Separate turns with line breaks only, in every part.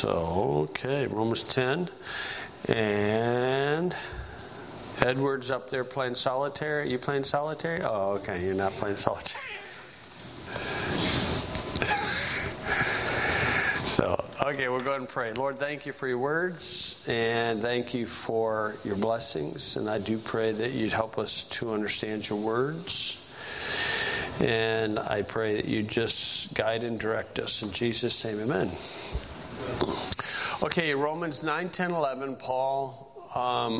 So, okay, Romans 10. And Edward's up there playing solitaire. Are you playing solitaire? Oh, okay, you're not playing solitaire. So, okay, we'll go ahead and pray. Lord, thank you for your words, and thank you for your blessings. And I do pray that you'd help us to understand your words. And I pray that you just guide and direct us. In Jesus' name, amen. Okay, Romans 9, 10, 11, Paul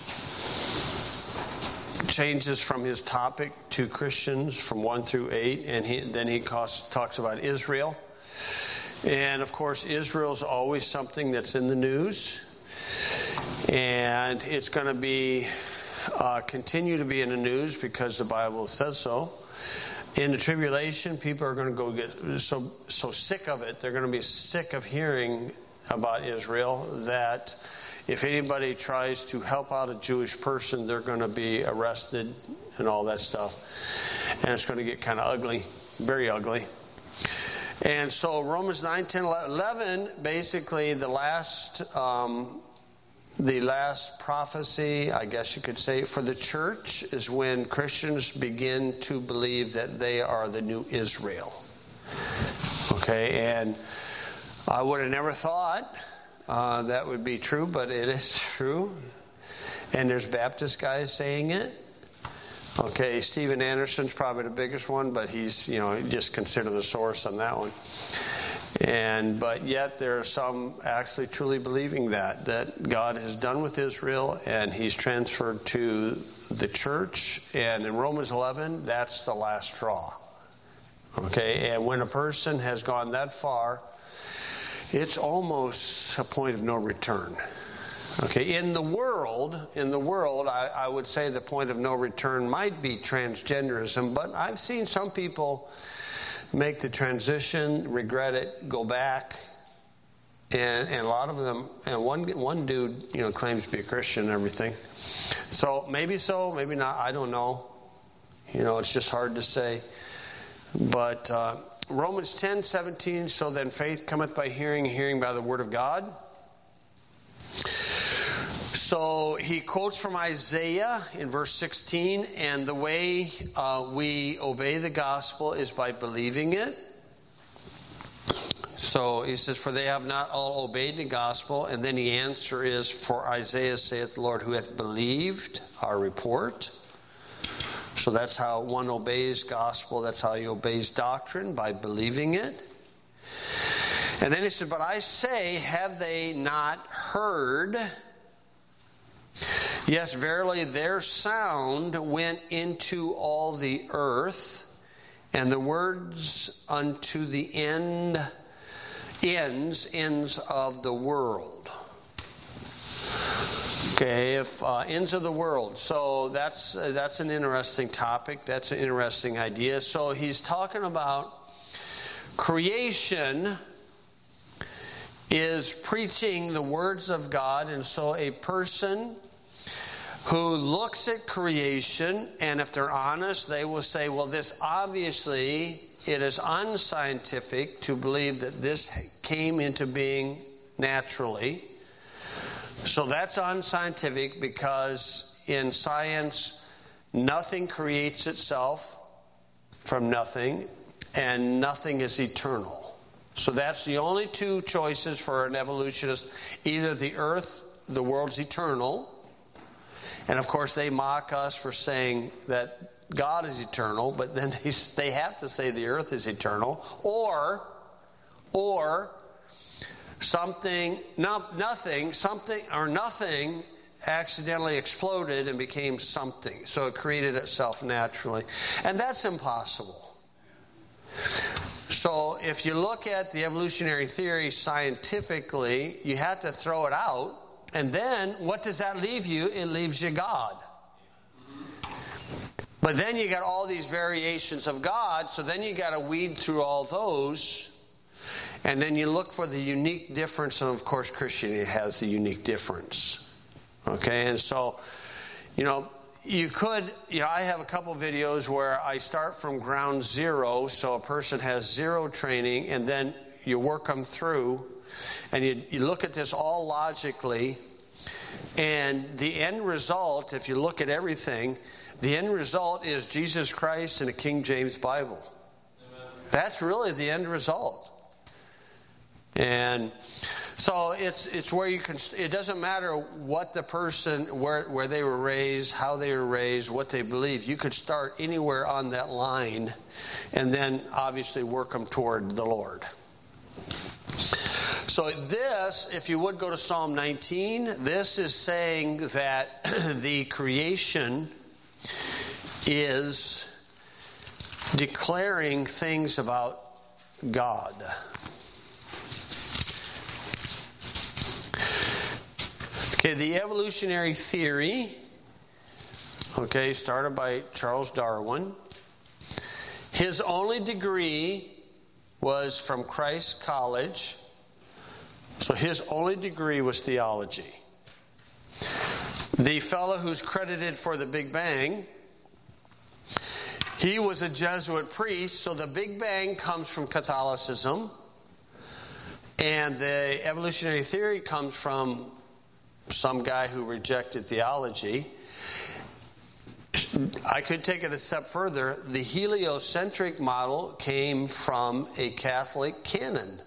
changes from his topic to Christians from 1 through 8, and then he talks about Israel. And of course, Israel's always something that's in the news, and it's going to be continue to be in the news because the Bible says so. In the tribulation, people are going to go get so sick of it. They're going to be sick of hearing about Israel that if anybody tries to help out a Jewish person, they're going to be arrested and all that stuff. And it's going to get kind of ugly, very ugly. And so Romans 9, 10, 11, basically the last prophecy, I guess you could say, for the church is when Christians begin to believe that they are the new Israel. Okay, and I would have never thought that would be true, but it is true. And there's Baptist guys saying it. Okay, Steven Anderson's probably the biggest one, but he's, just consider the source on that one. But yet there are some actually truly believing that God is done with Israel and he's transferred to the church. And in Romans 11, that's the last straw. Okay, and when a person has gone that far, it's almost a point of no return. Okay, in the world, I would say the point of no return might be transgenderism, but I've seen some people make the transition, regret it, go back, and a lot of them, and one dude, claims to be a Christian and everything. So, maybe not, I don't know. It's just hard to say. But Romans 10, 17, so then faith cometh by hearing, and hearing by the word of God. So he quotes from Isaiah in verse 16, and the way we obey the gospel is by believing it. So he says, for they have not all obeyed the gospel. And then the answer is, for Isaiah saith the Lord, who hath believed our report. So that's how one obeys gospel. That's how he obeys doctrine, by believing it. And then he said, but I say, have they not heard? Yes, verily, their sound went into all the earth, and the words unto the ends of the world. Okay, ends of the world. So that's an interesting topic. That's an interesting idea. So he's talking about creation is preaching the words of God, and so a person who looks at creation, and if they're honest, they will say, well, this obviously, it is unscientific to believe that this came into being naturally. So that's unscientific because in science, nothing creates itself from nothing, and nothing is eternal. So that's the only two choices for an evolutionist. Either the earth, the world's eternal, and of course they mock us for saying that God is eternal, but then they have to say the earth is eternal, or nothing accidentally exploded and became something. So it created itself naturally. And that's impossible. So if you look at the evolutionary theory scientifically, you have to throw it out. And then what does that leave you? It leaves you God. But then you got all these variations of God, so then you got to weed through all those. And then you look for the unique difference, and of course Christianity has the unique difference. Okay, and so, you could, I have a couple videos where I start from ground zero, so a person has zero training, and then you work them through. And you look at this all logically, and the end result, if you look at everything, the end result is Jesus Christ and a King James Bible. Amen. That's really the end result. And so it's where you can, it doesn't matter what the person, where they were raised, how they were raised, what they believe. You could start anywhere on that line and then obviously work them toward the Lord. So this, if you would go to Psalm 19, this is saying that the creation is declaring things about God. Okay, the evolutionary theory, started by Charles Darwin. His only degree was from Christ College. So his only degree was theology. The fellow who's credited for the Big Bang, he was a Jesuit priest, so the Big Bang comes from Catholicism, and the evolutionary theory comes from some guy who rejected theology. I could take it a step further. The heliocentric model came from a Catholic canon.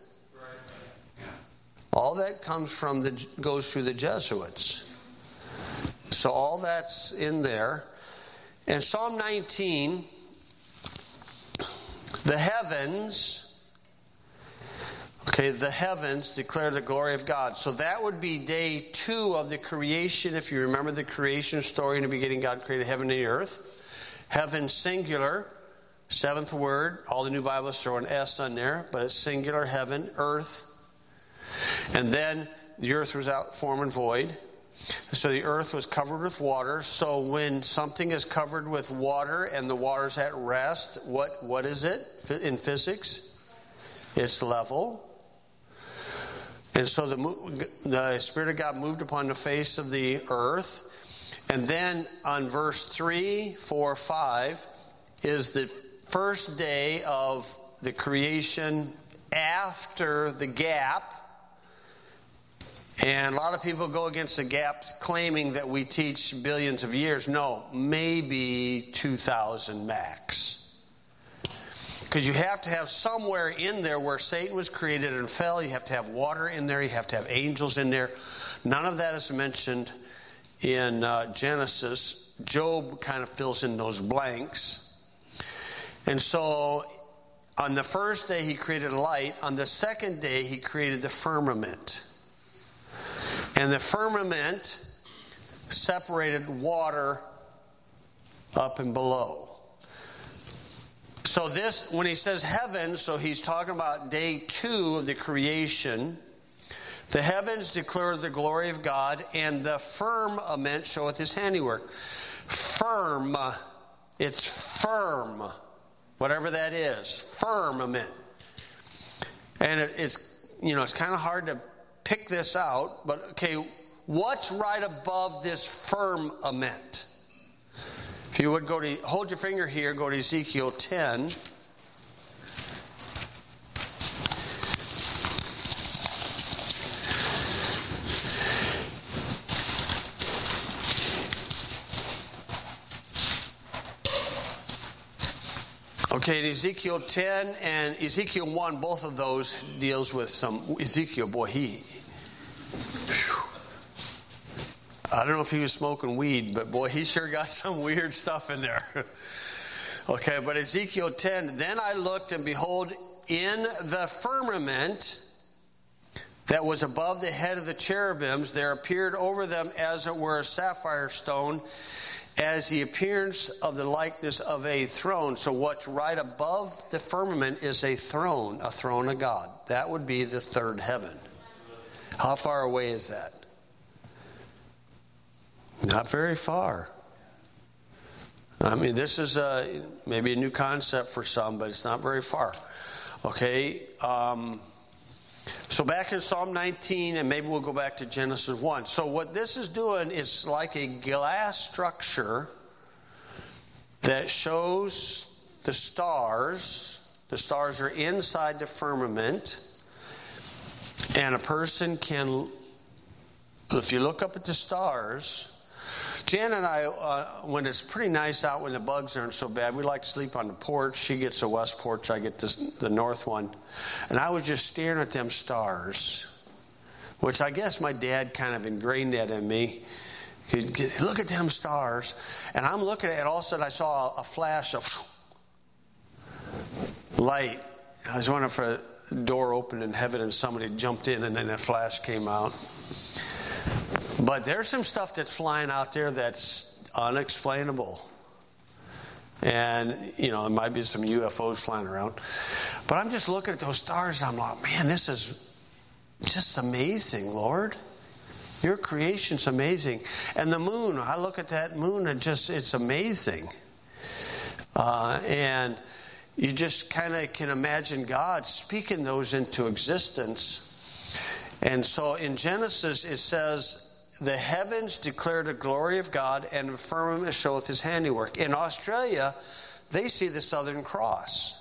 All that goes through the Jesuits. So all that's in there. And Psalm 19, the heavens declare the glory of God. So that would be day 2 of the creation. If you remember the creation story, in the beginning God created heaven and the earth. Heaven singular, 7th word. All the new Bibles throw an S on there, but it's singular, heaven, earth. And then the earth was out form and void. So the earth was covered with water. So when something is covered with water and the water's at rest, what is it in physics? It's level. And so the Spirit of God moved upon the face of the earth. And then on verse 3, 4, 5 is the first day of the creation after the gap. And a lot of people go against the gaps claiming that we teach billions of years. No, maybe 2,000 max. Because you have to have somewhere in there where Satan was created and fell. You have to have water in there. You have to have angels in there. None of that is mentioned in Genesis. Job kind of fills in those blanks. And so on the first day he created light. On the second day he created the firmament. And the firmament separated water up and below. So this, when he says heaven, so he's talking about day 2 of the creation. The heavens declare the glory of God, and the firmament showeth his handiwork. Firm, it's firm, whatever that is, firmament. And it's kind of hard to pick this out, but okay, what's right above this firmament? If you would hold your finger here, go to Ezekiel 10. Okay, in Ezekiel 10 and Ezekiel 1, both of those deals with some... Ezekiel, boy, I don't know if he was smoking weed, but boy, he sure got some weird stuff in there. Okay, but Ezekiel 10, then I looked, and behold, in the firmament that was above the head of the cherubims, there appeared over them as it were a sapphire stone, as the appearance of the likeness of a throne. So what's right above the firmament is a throne of God. That would be the third heaven. How far away is that? Not very far. I mean, this is maybe a new concept for some, but it's not very far. Okay, so back in Psalm 19, and maybe we'll go back to Genesis 1. So what this is doing is like a glass structure that shows the stars. The stars are inside the firmament. And a person can, if you look up at the stars, Jan and I, when it's pretty nice out, when the bugs aren't so bad, we like to sleep on the porch. She gets the west porch, I get the north one. And I was just staring at them stars, which I guess my dad kind of ingrained that in me. Look at them stars. And I'm looking at it, and all of a sudden I saw a flash of light. I was wondering if a door opened in heaven and somebody jumped in and then a flash came out. But there's some stuff that's flying out there that's unexplainable. And, there might be some UFOs flying around. But I'm just looking at those stars and I'm like, man, this is just amazing, Lord. Your creation's amazing. And the moon, I look at that moon and it's amazing. And you just kind of can imagine God speaking those into existence. And so in Genesis it says, the heavens declare the glory of God, and the firmament showeth his handiwork. In Australia, they see the Southern Cross.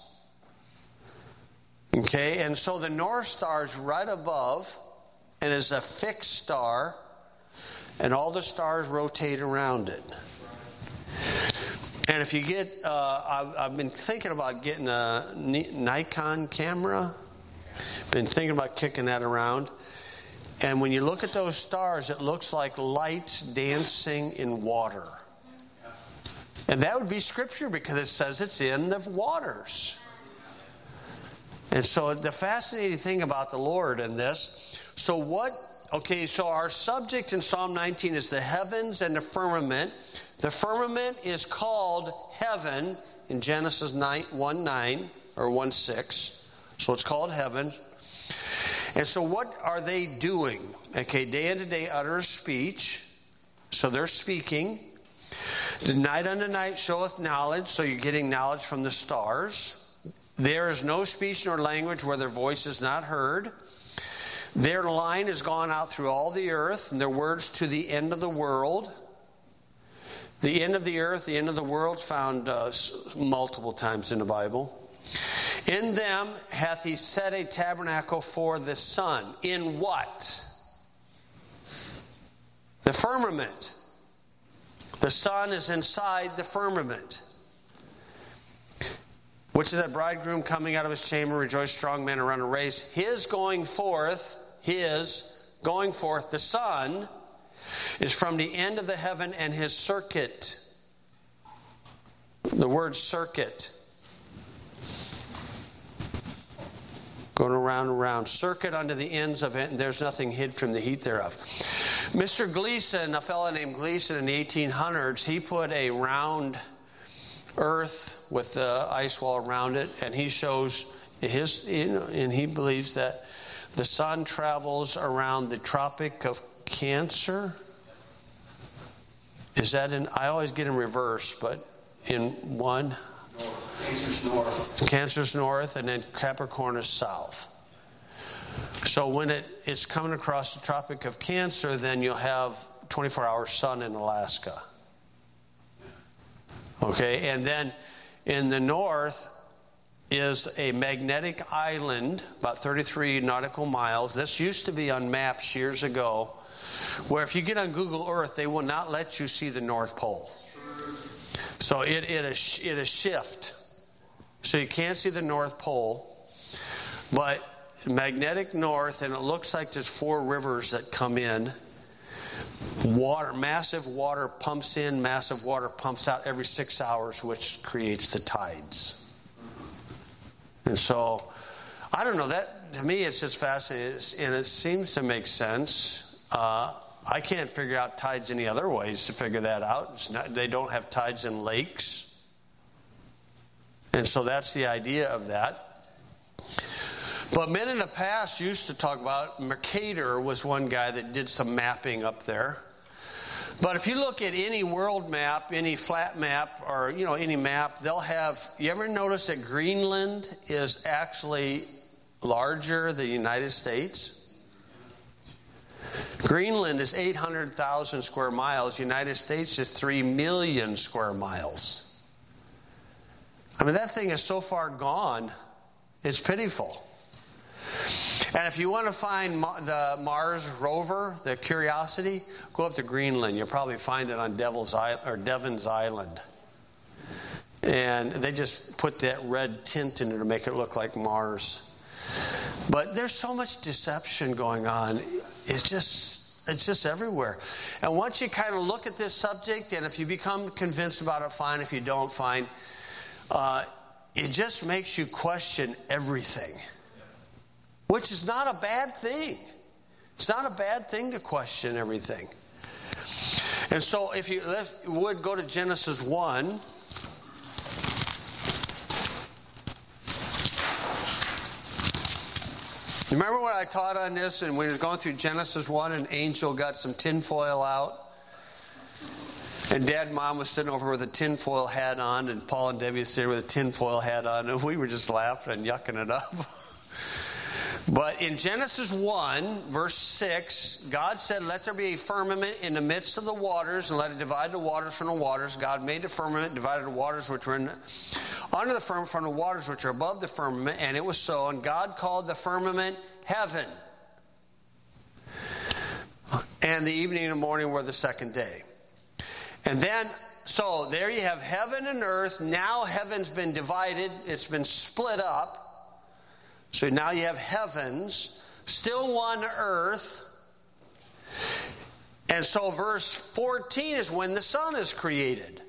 Okay, and so the North Star is right above and is a fixed star, and all the stars rotate around it. And if you get, I've been thinking about getting a Nikon camera. Been thinking about kicking that around. And when you look at those stars, it looks like lights dancing in water. And that would be Scripture because it says it's in the waters. And so the fascinating thing about the Lord in this, so our subject in Psalm 19 is the heavens and the firmament. The firmament is called heaven in Genesis 1:9 or 1:6. So it's called heaven. And so what are they doing? Okay, day unto day utter speech. So they're speaking. The night unto night showeth knowledge. So you're getting knowledge from the stars. There is no speech nor language where their voice is not heard. Their line has gone out through all the earth, and their words to the end of the world. The end of the earth, the end of the world, found multiple times in the Bible. In them hath he set a tabernacle for the sun. In what? The firmament. The sun is inside the firmament. Which is that bridegroom coming out of his chamber, rejoice, strong men, and run a race. His going forth, the sun, is from the end of the heaven, and his circuit. The word circuit. Going around and around. Circuit unto the ends of it, and there's nothing hid from the heat thereof. Mr. Gleason, a fellow named Gleason in the 1800s, he put a round earth with the ice wall around it, and he shows and he believes that the sun travels around the Tropic of Cancer. Is that I always get in reverse, but in one?
Cancer's north.
Cancer's north, and then Capricorn is south. So when it's coming across the Tropic of Cancer, then you'll have 24-hour sun in Alaska. Okay, and then in the north is a magnetic island, about 33 nautical miles. This used to be on maps years ago, where if you get on Google Earth, they will not let you see the North Pole. So it is shift. So you can't see the North Pole, but magnetic north, and it looks like there's 4 rivers that come in. Massive water pumps in, massive water pumps out every 6 hours, which creates the tides. And so, I don't know, that to me it's just fascinating, and it seems to make sense. I can't figure out tides any other ways to figure that out. They don't have tides in lakes. And so that's the idea of that. But men in the past used to talk about, Mercator was one guy that did some mapping up there. But if you look at any world map, any flat map, or any map, they'll have, you ever notice that Greenland is actually larger than the United States? Greenland is 800,000 square miles. United States is 3 million square miles. I mean, that thing is so far gone, it's pitiful. And if you want to find the Mars rover, the Curiosity, go up to Greenland. You'll probably find it on Devon's Island. And they just put that red tint in it to make it look like Mars. But there's so much deception going on. It's just everywhere. And once you kind of look at this subject, and if you become convinced about it, fine. If you don't, fine. It just makes you question everything, which is not a bad thing. It's not a bad thing to question everything. And so if you would go to Genesis 1. Remember when I taught on this, and when we were going through Genesis 1, an angel got some tinfoil out, and Dad and Mom was sitting over with a tinfoil hat on, and Paul and Debbie were sitting with a tinfoil hat on, and we were just laughing and yucking it up. But in Genesis 1, verse 6, God said, "Let there be a firmament in the midst of the waters, and let it divide the waters from the waters." God made the firmament, divided the waters which were under the firmament from the waters which are above the firmament, and it was so. And God called the firmament heaven. And the evening and the morning were the second day. And then, so there you have heaven and earth. Now heaven's been divided. It's been split up. So now you have heavens, still one earth. And so verse 14 is when the sun is created.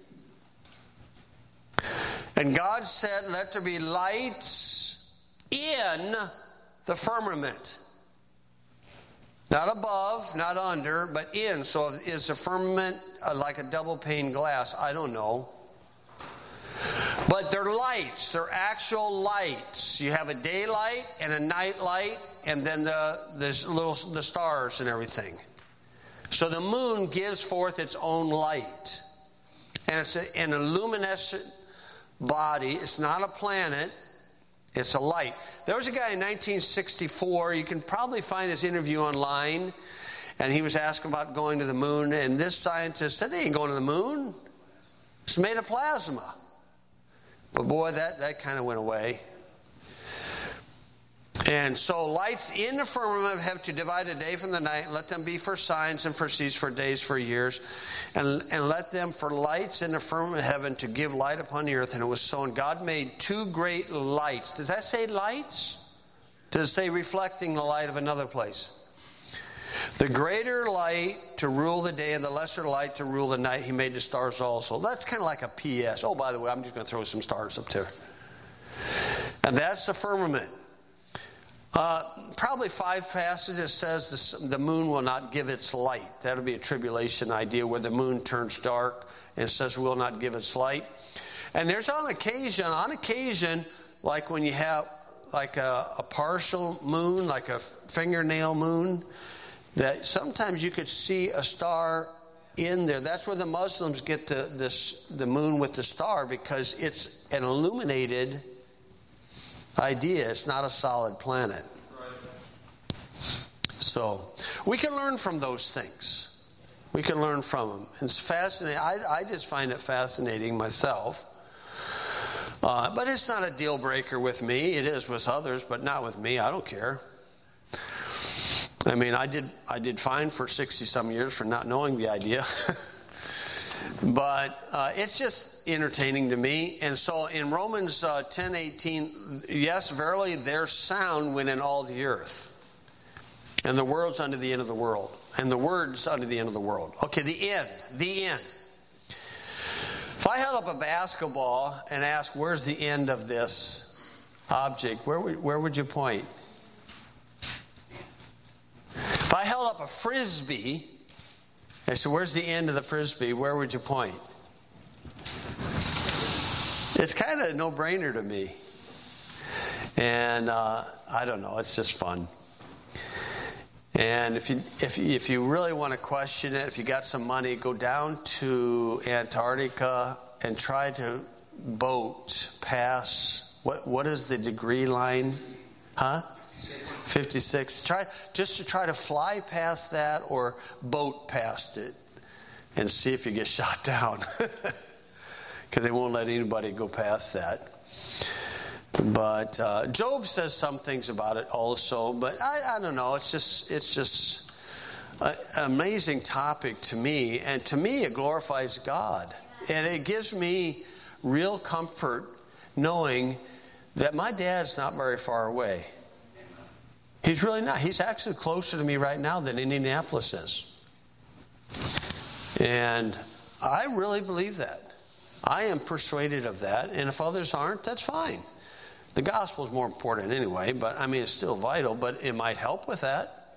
And God said, "Let there be lights in the firmament." Not above, not under, but in. So is the firmament like a double pane glass? I don't know. But they're lights. They're actual lights. You have a daylight and a night light, and then the stars and everything. So the moon gives forth its own light. And it's an luminescent body. It's not a planet. It's a light. There was a guy in 1964. You can probably find his interview online. And he was asking about going to the moon. And this scientist said, "They ain't going to the moon. It's made of plasma." But boy, that kind of went away. And so lights in the firmament have to divide the day from the night. Let them be for signs and for seasons, for days, for years. And let them for lights in the firmament of heaven to give light upon the earth. And it was so. And God made two great lights. Does that say lights? Does it say reflecting the light of another place? The greater light to rule the day and the lesser light to rule the night. He made the stars also. That's kind of like a PS. Oh, by the way, I'm just going to throw some stars up there. And that's the firmament. Probably 5 passages says the moon will not give its light. That'll be a tribulation idea where the moon turns dark and it says will not give its light. And there's on occasion, like when you have like a partial moon, like a fingernail moon, that sometimes you could see a star in there. That's where the Muslims get the moon with the star, because it's an illuminated idea. It's not a solid planet. So we can learn from those things. We can learn from them. It's fascinating. I just find it fascinating myself. But it's not a deal breaker with me. It is with others, but not with me. I don't care. I mean, I did fine for 60-some years for not knowing the idea. But it's just entertaining to me. And so in Romans 10:18, yes, verily their sound went in all the earth. And the world's unto the end of the world. And the word's unto the end of the world. Okay, the end. If I held up a basketball and asked, where's the end of this object, where would you point? If I held up a frisbee, I said, where's the end of the frisbee, where would you point? It's kind of a no-brainer to me. And I don't know, it's just fun. And if you really want to question it, if you got some money, go down to Antarctica and try to boat past, what is the degree line? Huh? 56. Try to fly past that or boat past it and see if you get shot down. Because they won't let anybody go past that. But Job says some things about it also, but I don't know. It's just an amazing topic to me, and to me it glorifies God, and it gives me real comfort knowing that my dad's not very far away. He's really not. He's actually closer to me right now than Indianapolis is, and I really believe that. I am persuaded of that, and if others aren't, that's fine. The gospel is more important anyway, but I mean, it's still vital, but it might help with that.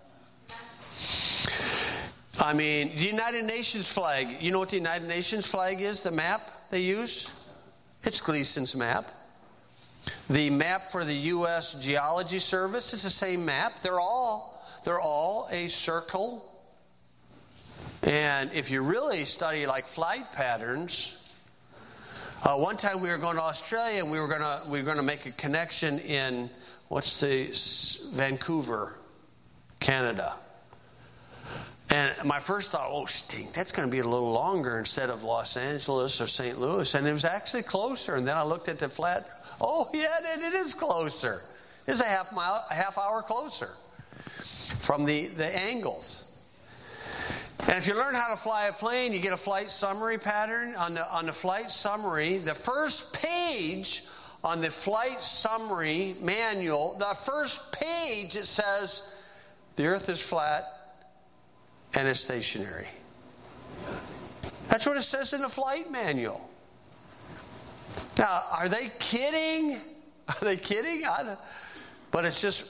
I mean, the United Nations flag, you know what the United Nations flag is, the map they use? It's Gleason's map. The map for the U.S. Geology Service, it's the same map. They're all a circle. And if you really study like flight patterns, one time we were going to Australia and we were going to make a connection in Vancouver, Canada. And my first thought, stink, that's going to be a little longer instead of Los Angeles or St. Louis. And it was actually closer. And then I looked at the flat. Oh, yeah, it is closer. It's a half hour closer from the angles. And if you learn how to fly a plane, you get a flight summary pattern. On the flight summary, the first page on the flight summary manual, the first page, it says, the earth is flat and is stationary. That's what it says in the flight manual. Now, are they kidding? Are they kidding? But it's just...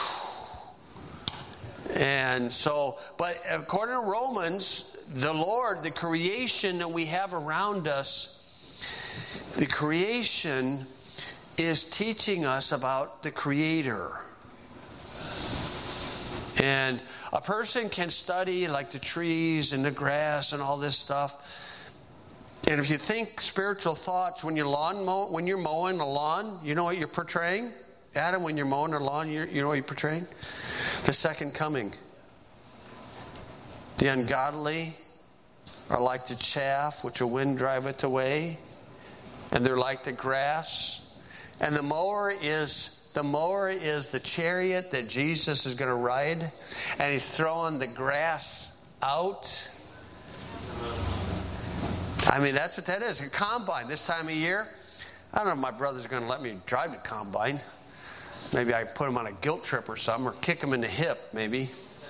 And so, but according to Romans, the Lord, the creation that we have around us, the creation is teaching us about the Creator. And a person can study like the trees and the grass and all this stuff. And if you think spiritual thoughts when you're mowing the lawn, you know what you're portraying? Adam, when you're mowing the lawn, you know what you're portraying? The second coming. The ungodly are like the chaff which a wind driveth away, and they're like the grass. And the mower is the chariot that Jesus is going to ride, and he's throwing the grass out. I mean, that's what that is. A combine this time of year. I don't know if my brother's going to let me drive the combine. Maybe I put him on a guilt trip or something, or kick him in the hip, maybe.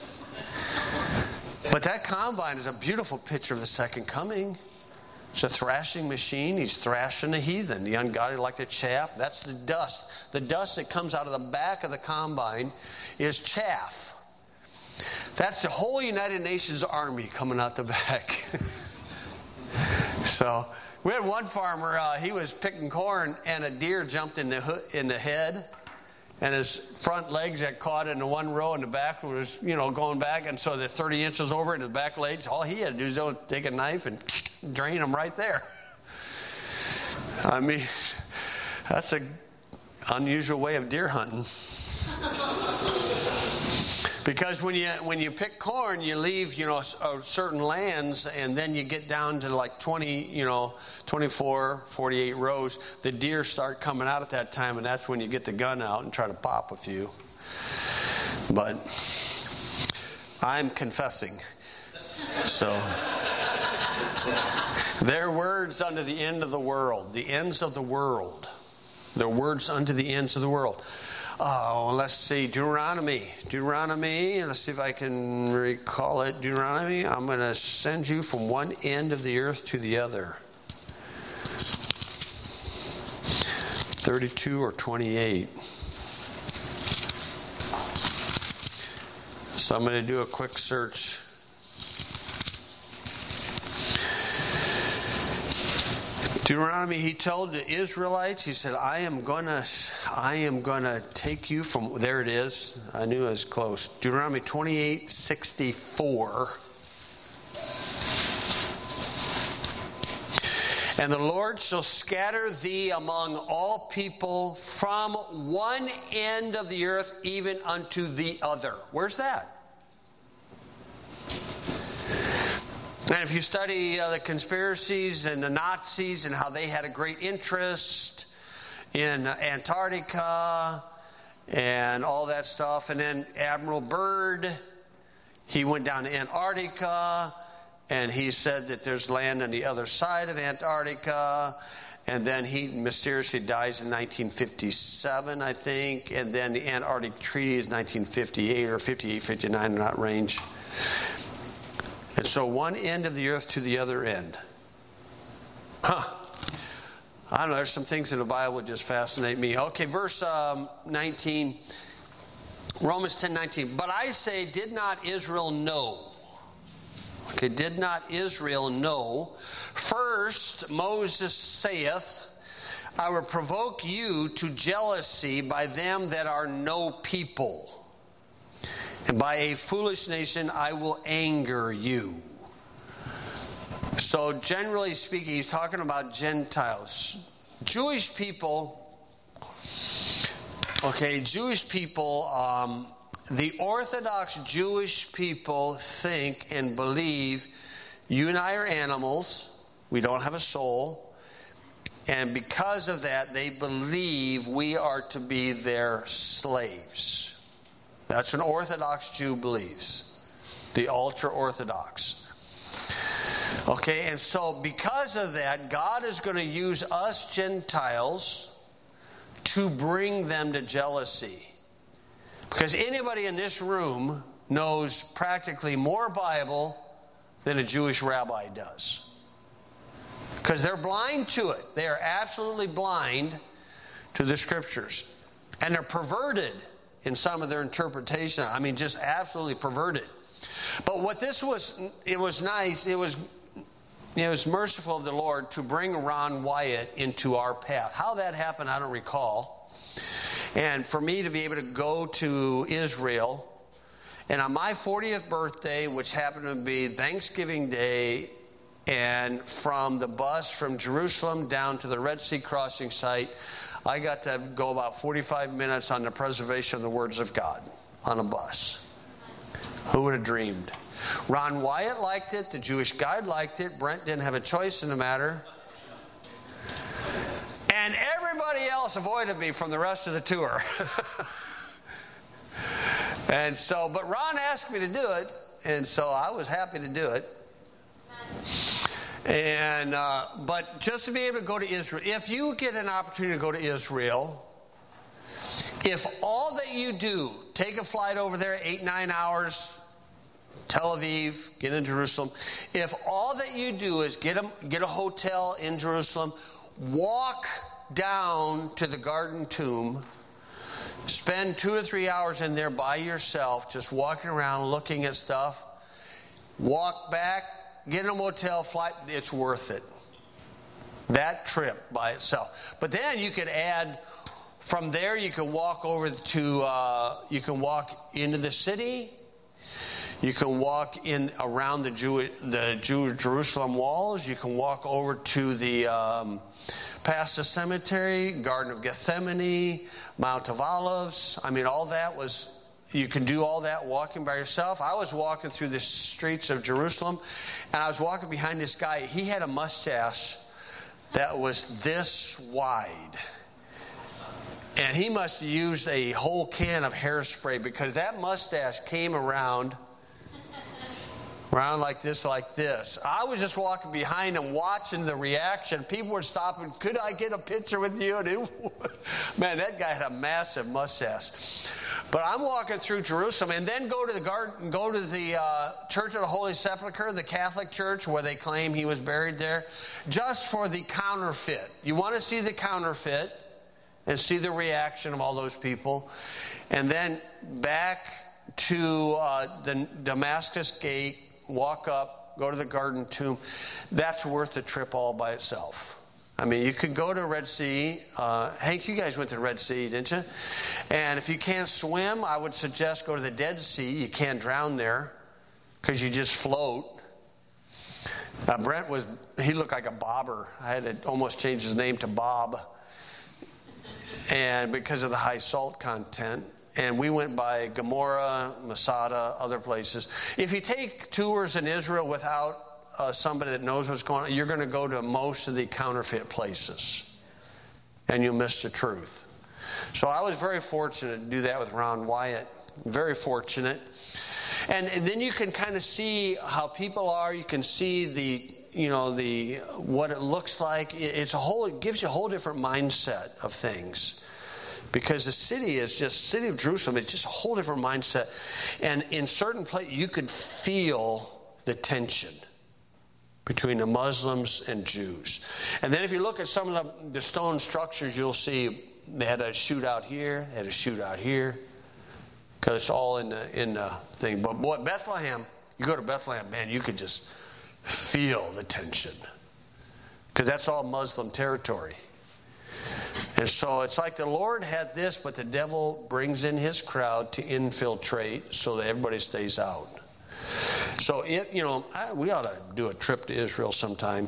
But that combine is a beautiful picture of the second coming. It's a thrashing machine. He's thrashing the heathen, the ungodly like the chaff. That's the dust. The dust that comes out of the back of the combine is chaff. That's the whole United Nations Army coming out the back. So we had one farmer, he was picking corn, and a deer jumped in the head. And his front legs got caught in the one row, and the back was, going back. And so the 30 inches over in his back legs, all he had to do is take a knife and drain them right there. I mean, that's an unusual way of deer hunting. Because when you pick corn, you leave, certain lands, and then you get down to like 24, 48 rows. The deer start coming out at that time, and that's when you get the gun out and try to pop a few. But I'm confessing. So their words unto the end of the world, the ends of the world. Their words unto the ends of the world. Oh, let's see, Deuteronomy. Let's see if I can recall it. Deuteronomy, I'm going to send you from one end of the earth to the other. 32 or 28. So I'm going to do a quick search. Deuteronomy, he told the Israelites, he said, I am gonna take you from, there it is, I knew it was close. Deuteronomy 28:64. And the Lord shall scatter thee among all people from one end of the earth even unto the other. Where's that? And if you study the conspiracies and the Nazis and how they had a great interest in Antarctica and all that stuff. And then Admiral Byrd, he went down to Antarctica, and he said that there's land on the other side of Antarctica. And then he mysteriously dies in 1957, I think. And then the Antarctic Treaty is 1958 or 58, 59 in that range. And so one end of the earth to the other end. I don't know, there's some things in the Bible that just fascinate me. Okay, verse 19, Romans 10:19. But I say, did not Israel know? Okay, did not Israel know? First, Moses saith, I will provoke you to jealousy by them that are no people, and by a foolish nation I will anger you. So generally speaking, he's talking about Gentiles. Jewish people, the Orthodox Jewish people think and believe you and I are animals. We don't have a soul. And because of that, they believe we are to be their slaves. That's what an Orthodox Jew believes. The ultra-Orthodox. Okay, and so because of that, God is going to use us Gentiles to bring them to jealousy. Because anybody in this room knows practically more Bible than a Jewish rabbi does. Because they're blind to it. They are absolutely blind to the Scriptures. And they're perverted in some of their interpretation. I mean, just absolutely perverted. But what this was, it was nice, it was merciful of the Lord to bring Ron Wyatt into our path. How that happened, I don't recall. And for me to be able to go to Israel, and on my 40th birthday, which happened to be Thanksgiving Day, and from the bus from Jerusalem down to the Red Sea crossing site, I got to go about 45 minutes on the preservation of the words of God on a bus. Who would have dreamed? Ron Wyatt liked it. The Jewish guide liked it. Brent didn't have a choice in the matter. And everybody else avoided me from the rest of the tour. And so, but Ron asked me to do it, and so I was happy to do it. And but just to be able to go to Israel, if you get an opportunity to go to Israel, if all that you do, take a flight over there, 8-9 hours, Tel Aviv, get in Jerusalem. If all that you do is get a hotel in Jerusalem, walk down to the Garden Tomb, spend 2 or 3 hours in there by yourself, just walking around looking at stuff, walk back, get in a motel, flight, it's worth it. That trip by itself. But then you could add, from there you can walk over to, you can walk into the city. You can walk in around the Jerusalem walls. You can walk over to the past the cemetery, Garden of Gethsemane, Mount of Olives. I mean, all that was, you can do all that walking by yourself. I was walking through the streets of Jerusalem, and I was walking behind this guy. He had a mustache that was this wide. And he must have used a whole can of hairspray, because that mustache came around like this. I was just walking behind him, watching the reaction. People were stopping. Could I get a picture with you? And man, that guy had a massive mustache. But I'm walking through Jerusalem, and then go to the garden, go to the Church of the Holy Sepulchre, the Catholic Church, where they claim he was buried there, just for the counterfeit. You want to see the counterfeit and see the reaction of all those people, and then back to the Damascus Gate. Walk up, go to the Garden Tomb. That's worth the trip all by itself. I mean, you could go to Red Sea. Hank, you guys went to the Red Sea, didn't you? And if you can't swim, I would suggest go to the Dead Sea. You can't drown there because you just float. Brent he looked like a bobber. I had to almost change his name to Bob, and because of the high salt content. And we went by Gomorrah, Masada, other places. If you take tours in Israel without somebody that knows what's going on, you're going to go to most of the counterfeit places. and you'll miss the truth. So I was very fortunate to do that with Ron Wyatt. Very fortunate. And then you can kind of see how people are. You can see the what it looks like. It gives you a whole different mindset of things. Because the city of Jerusalem is just a whole different mindset. And in certain places, you could feel the tension between the Muslims and Jews. And then if you look at some of the stone structures, you'll see they had a shootout here, they had a shootout here. Because it's all in the thing. But boy, Bethlehem, you go to Bethlehem, man, you could just feel the tension. Because that's all Muslim territory. And so it's like the Lord had this, but the devil brings in his crowd to infiltrate so that everybody stays out. So we ought to do a trip to Israel sometime.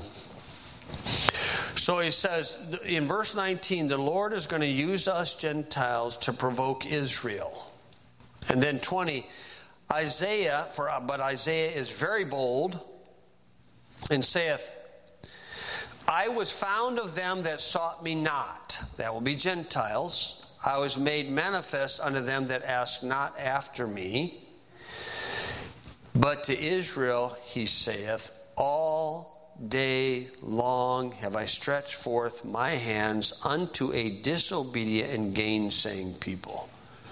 So he says in verse 19, the Lord is going to use us Gentiles to provoke Israel. And then 20, but Isaiah is very bold and saith, I was found of them that sought me not. That will be Gentiles. I was made manifest unto them that asked not after me. But to Israel he saith, all day long have I stretched forth my hands unto a disobedient and gainsaying people.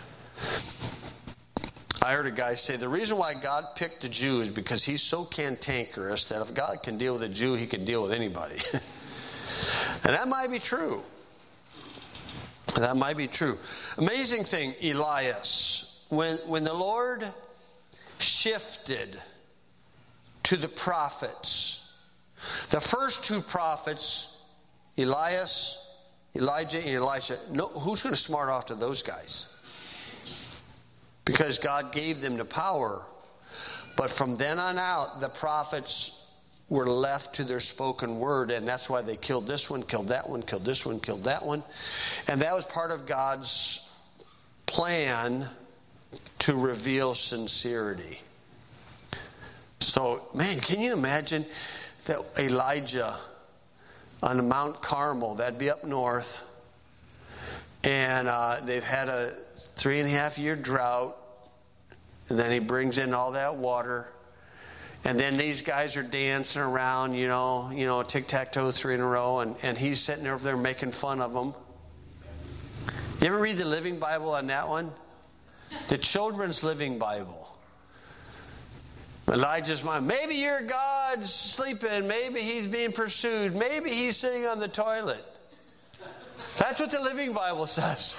I heard a guy say the reason why God picked the Jew is because he's so cantankerous that if God can deal with a Jew, he can deal with anybody. And that might be true. That might be true. Amazing thing, Elias. When the Lord shifted to the prophets, the first two prophets, Elijah and Elisha, who's going to smart off to those guys? Because God gave them the power. But from then on out, the prophets were left to their spoken word, and that's why they killed this one, killed that one, killed this one, killed that one. And that was part of God's plan to reveal sincerity. So, man, can you imagine that Elijah on the Mount Carmel, that'd be up north, and they've had a 3.5-year drought, and then he brings in all that water, and then these guys are dancing around, tic-tac-toe 3 in a row, and he's sitting over there making fun of them. You ever read the Living Bible on that one? The Children's Living Bible. Elijah's mind. Maybe your God's sleeping. Maybe he's being pursued. Maybe he's sitting on the toilet. That's what the Living Bible says.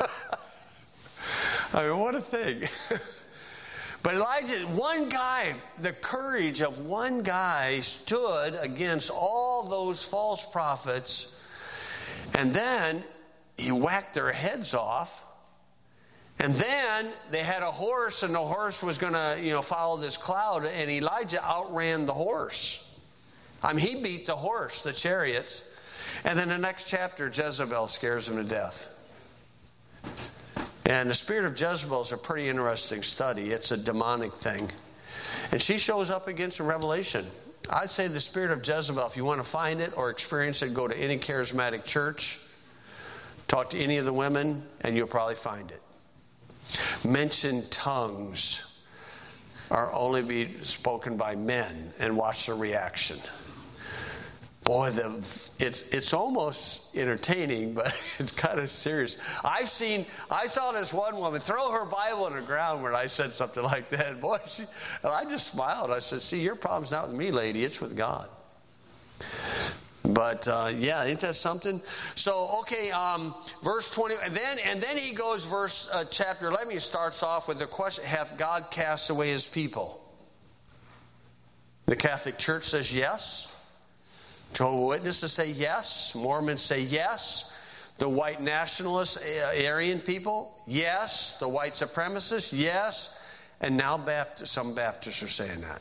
I mean, what a thing. But Elijah, one guy, the courage of one guy stood against all those false prophets, and then he whacked their heads off. And then they had a horse, and the horse was going to, follow this cloud, and Elijah outran the horse. He beat the horse, the chariots. And then the next chapter, Jezebel scares him to death. And the spirit of Jezebel is a pretty interesting study. It's a demonic thing. And she shows up against in Revelation. I'd say the spirit of Jezebel, if you want to find it or experience it, go to any charismatic church, talk to any of the women, and you'll probably find it. Mention tongues are only be spoken by men, and watch the reaction. Boy, it's almost entertaining, but it's kind of serious. I saw this one woman throw her Bible on the ground when I said something like that. Boy, and I just smiled. I said, "See, your problem's not with me, lady. It's with God." But ain't that something? So verse 20, and then he goes chapter 11. He starts off with the question: hath God cast away his people? The Catholic Church says yes. Jehovah's Witnesses say yes. Mormons say yes. The white nationalists, Aryan people, yes. The white supremacists, yes. And now some Baptists are saying that.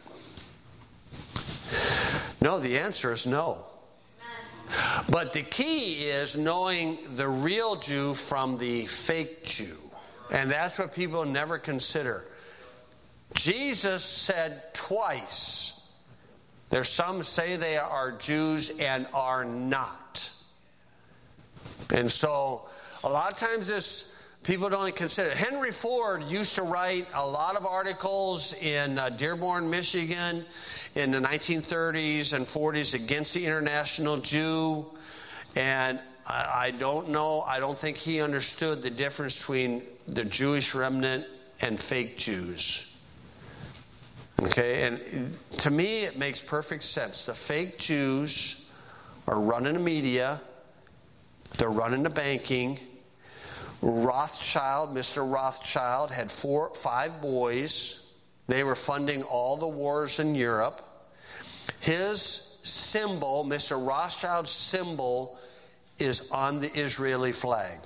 No, the answer is no. But the key is knowing the real Jew from the fake Jew. And that's what people never consider. Jesus said twice, there's some say they are Jews and are not. And so a lot of times people don't consider it. Henry Ford used to write a lot of articles in Dearborn, Michigan in the 1930s and 40s against the international Jew. And I don't know, I don't think he understood the difference between the Jewish remnant and fake Jews. Okay, and to me it makes perfect sense. The fake Jews are running the media, they're running the banking. Rothschild, Mr. Rothschild, had 5 boys. They were funding all the wars in Europe. His symbol, Mr. Rothschild's symbol, is on the Israeli flag.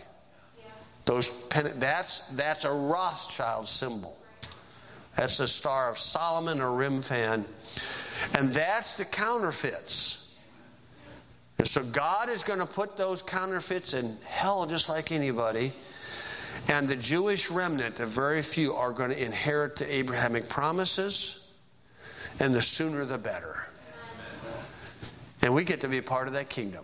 That's a Rothschild symbol. That's the Star of Solomon or Remphan. And that's the counterfeits. And so God is going to put those counterfeits in hell just like anybody. And the Jewish remnant, the very few, are going to inherit the Abrahamic promises. And the sooner the better. And we get to be a part of that kingdom.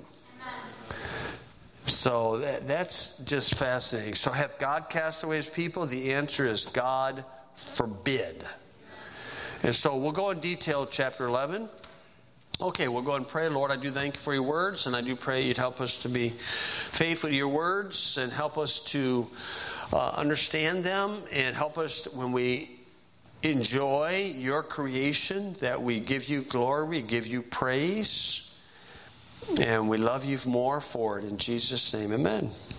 So that's just fascinating. So hath God cast away his people? The answer is God forbid. And so we'll go in detail chapter 11. Okay, we'll go and pray. Lord, I do thank you for your words, and I do pray you'd help us to be faithful to your words and help us to understand them, and help us when we enjoy your creation that we give you glory, we give you praise. And we love you more for it. In Jesus' name, amen.